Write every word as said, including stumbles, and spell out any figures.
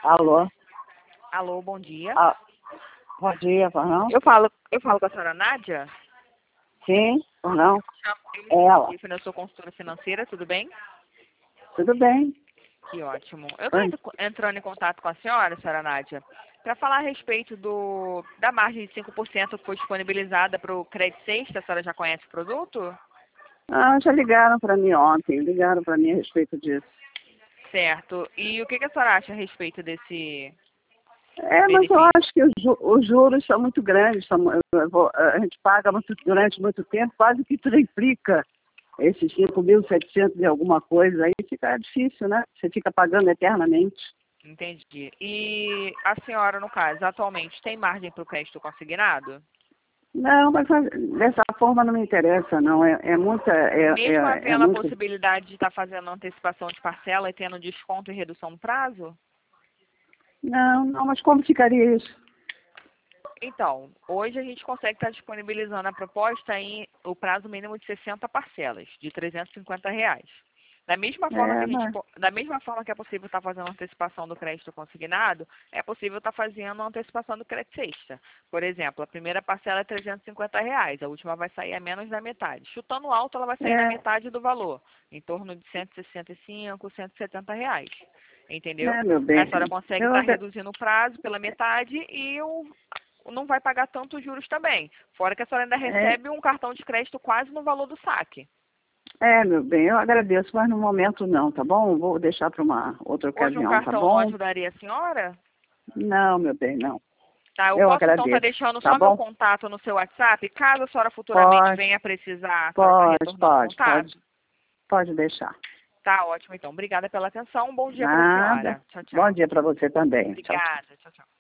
Alô? Alô, bom dia. Ah, bom dia, por não? Eu falo, eu falo com a senhora Nádia? Sim, por não? Eu Ela. eu sou consultora financeira, tudo bem? Tudo bem? Que ótimo. Eu estou entrando em contato com a senhora, senhora Nádia, para falar a respeito do, da margem de cinco por cento que foi disponibilizada para o Crédito Sexta. A senhora já conhece o produto? Ah, já ligaram para mim ontem, ligaram para mim a respeito disso. Certo. E o que, que a senhora acha a respeito desse É, mas eu benefício? acho que os, ju- os juros são muito grandes, são, mu- eu vou- a gente paga muito, durante muito tempo, quase que triplica esses cinco mil e setecentos e alguma coisa, aí fica difícil, né? Você fica pagando eternamente. Entendi. E a senhora, no caso, atualmente tem margem para o crédito consignado? Não, mas faz- dessa forma não me interessa, não. É, é muita. É, Mesmo é, é havendo a muito. possibilidade de estar fazendo antecipação de parcela e tendo desconto e redução no prazo? Não, não, mas como ficaria isso? Então, hoje a gente consegue estar disponibilizando a proposta em o prazo mínimo de sessenta parcelas, de trezentos e cinquenta reais. Da mesma forma que É, a gente, mas. po- da mesma forma que é possível estar fazendo antecipação do crédito consignado, é possível estar fazendo antecipação do crédito sexta. Por exemplo, a primeira parcela é trezentos e cinquenta reais, a última vai sair a menos da metade. Chutando alto, ela vai sair na É, metade do valor, em torno de cento e sessenta e cinco, cento e setenta reais. Entendeu? é, meu A bem. senhora consegue Eu, estar agra- reduzindo o prazo pela metade e o não vai pagar tantos juros também. Fora que a senhora ainda é, recebe um cartão de crédito quase no valor do saque. é, meu bem, eu agradeço, mas no momento não, tá bom? Vou deixar para uma outra Hoje um ocasião, tá cartão não bom? ajudaria a senhora? Não, meu bem, não. Tá, eu Eu posso então estar agradeço, deixando tá só meu bom? contato no seu WhatsApp, caso a senhora futuramente Pode, venha precisar, a senhora está pode, retornando o pode, pode, contato? pode deixar. Tá ótimo então. Obrigada pela atenção. Um bom dia para a Nada. senhora. Tchau, Bom tchau. dia para você também. Tchau, tchau. Obrigada. Tchau, tchau.